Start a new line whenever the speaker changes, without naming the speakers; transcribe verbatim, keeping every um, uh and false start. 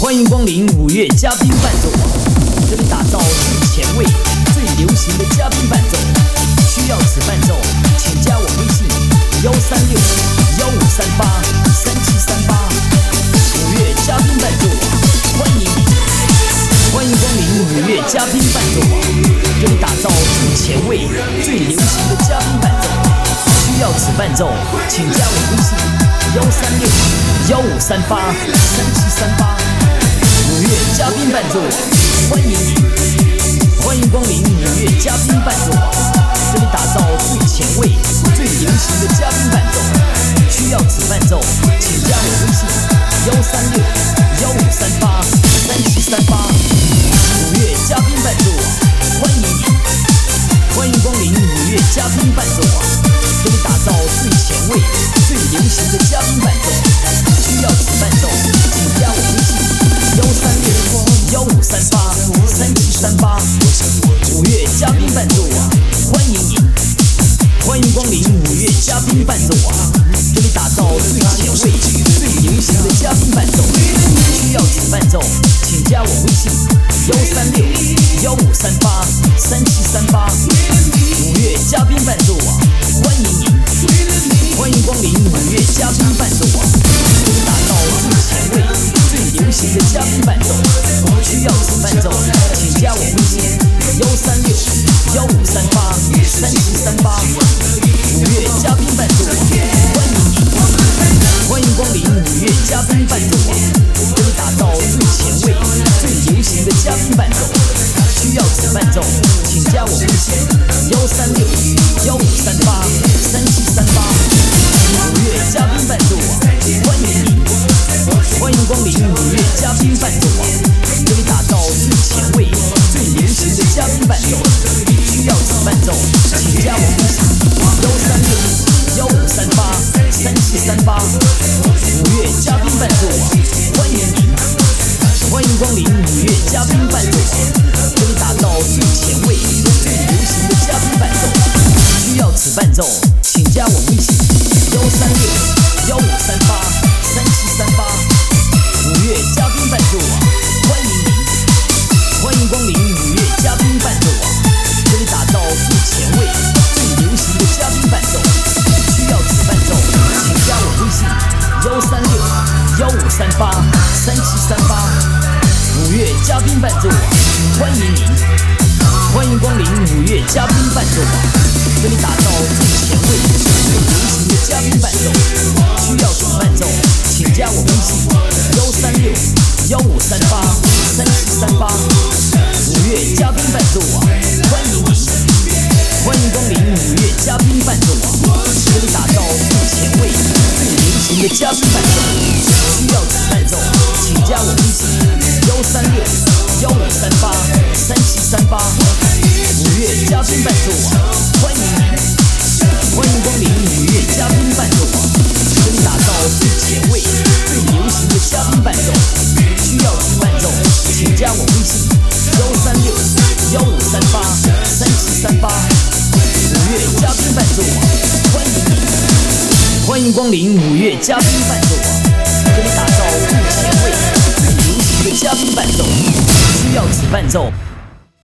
欢迎光临五月嘉宾伴奏网，这里打造最前卫、最流行的嘉宾伴奏。需要此伴奏，请加我微信：幺三六幺五三八三七三八。五月嘉宾伴奏网，欢迎你！欢迎光临五月嘉宾伴奏网，这里打造最前卫、最流行的嘉宾伴奏。需要此伴奏，请加我微信：幺三六幺五三八三七三八。五月嘉宾伴奏网，欢迎你！欢迎光临五月嘉宾伴奏网，这里打造最前卫、最流行的嘉宾伴奏。需要此伴奏，请加我微信：幺三六幺五三八三七三八。五月嘉宾伴奏网，欢迎你！欢迎光临五月嘉宾伴奏网，这里打造最前卫、最流行的嘉宾伴奏。需要此伴奏，请加我微信：幺三六幺五三八三七三八。五月嘉宾伴奏网，欢迎你！欢迎光临五月嘉宾伴奏网，这里打造最前卫、最流行的嘉宾伴奏。需要此伴奏，请加我微信：幺三六幺五三八三七三八。五月嘉宾伴奏网，欢迎你！欢迎光临五月嘉宾伴奏网，这里打造最前卫、最流行的嘉宾伴奏。需要此伴奏，请加我微信：幺三六幺五三八三七三八。五月嘉宾伴奏网，欢迎你！欢迎光临五月嘉宾伴奏网，这里打造最前卫、最流行的嘉宾伴奏。需要此伴奏，请加我微信：幺三六幺五三八三七三八。五月嘉宾伴奏网，欢迎你！欢迎光临五月嘉宾伴奏网，这里打造最前卫、最流行的嘉宾伴奏。需要此伴奏，请加我微信：幺三六幺五三八三七三八。五月嘉宾伴奏网，欢迎你！欢迎光临五月嘉宾伴奏网，这里打造最前卫、最流行的嘉宾伴奏。需要此伴奏，请加我微信：幺三六幺五三八三七三八。五月嘉宾伴奏网，欢迎你！欢迎光临五月嘉宾伴奏网，这里打造最前卫、最流行的嘉宾伴奏。需要此伴奏，请加我微信：幺三六幺五三八三七三八。五月嘉宾伴奏网，欢迎你！欢迎光临五月嘉宾伴奏网，这里打造最前卫、最流行的嘉宾伴奏。需要此伴奏，请加我微信：幺三六幺五三八三七三八。五月嘉宾伴奏网，欢迎你！欢迎光临五月嘉宾伴奏网，这里打造最前卫、最流行的嘉宾伴奏。需要此伴奏，请加我微信：幺三六幺五三八三七三八。五月嘉宾伴奏网，欢迎你！欢迎光临五月嘉宾伴奏网，这里打造最前卫、最流行的嘉宾伴奏。需要此伴奏，请加我微信：幺三六幺五三八三七三八。五月嘉宾伴奏网，欢迎你！欢迎光临五月嘉宾伴奏网，这里打造最前卫、最流行的嘉宾伴奏。需要此伴奏，